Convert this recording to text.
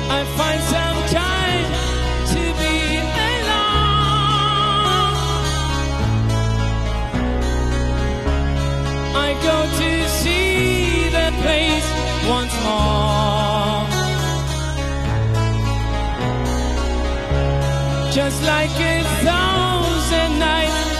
I find some time to be alone. I go to see the place once more, just like 1,000 nights